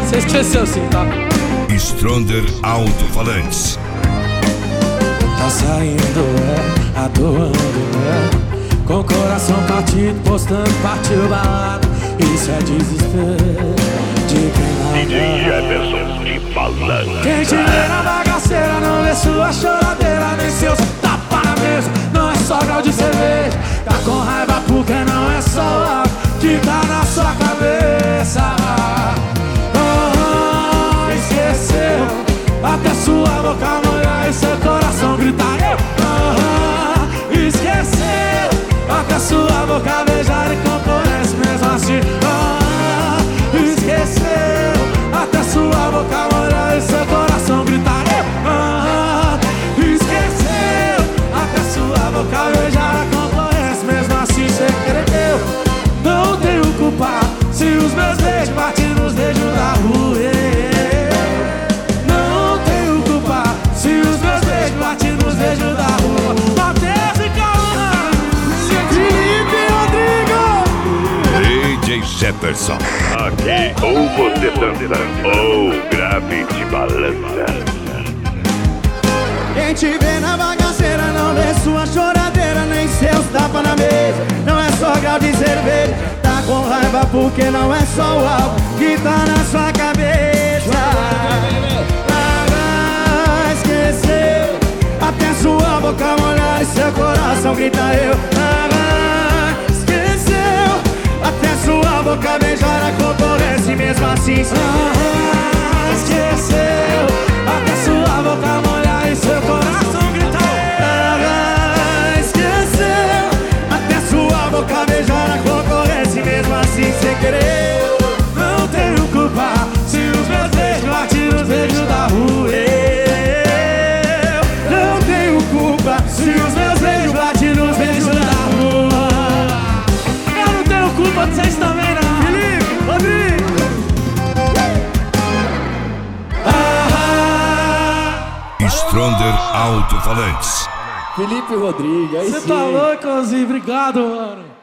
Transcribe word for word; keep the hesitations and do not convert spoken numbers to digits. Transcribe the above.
Você esqueceu sim, tá? Stronger Alto-Falantes. Tá saindo, é, atuando, é, com o coração partido, postando, partiu balada. Isso é desespero de quem não D J Jefferson de Balança. Quem te vê na bagaceira não vê sua choradeira, nem seus tapa na mesa. Não é só grau de cerveja, tá com raiva porque não é só o álcool que tá na sua cabeça. Oh, esqueceu até sua boca molhar e seu coração gritar. Oh, esqueceu até sua boca beijar e componente mesmo assim. Oh, esqueceu até sua boca molhar e seu coração gritar. Oh, esqueceu até sua boca beijar e componente mesmo assim. Cê cresceu, não tenho culpa se os meus beijos batem nos dedos da rua. Não tenho culpa se os meus beijos batem nos dedos da rua. Matheus e Calma, Felipe Rodrigo, D J Jefferson. Aqui ou você dançando ou grave de balança. Quem te vê na bagaceira não vê sua choradeira, nem seus tapas na mesa. Não é só grau de cerveja, tá com raiva porque não é só o álcool que tá na sua cabeça. Ah, esqueceu até sua boca molhar e seu coração grita eu. Ah, esqueceu até sua boca beijar a concorrência e mesmo assim. Ah, esqueceu até sua boca molhar e seu coração grita eu. Ah, esqueceu até sua boca beijar a concorrência e mesmo assim sem querer. Não tenho culpa se os meus beijos batem nos beijos da rua. Eu não tenho culpa se os meus beijos batem nos beijos da rua. eu não tenho culpa de vocês também não. Felipe, Rodrigo. Stronger Alto-Falantes. Felipe Rodrigo, aí Você sim. tá louco, Ozzy? Obrigado, mano.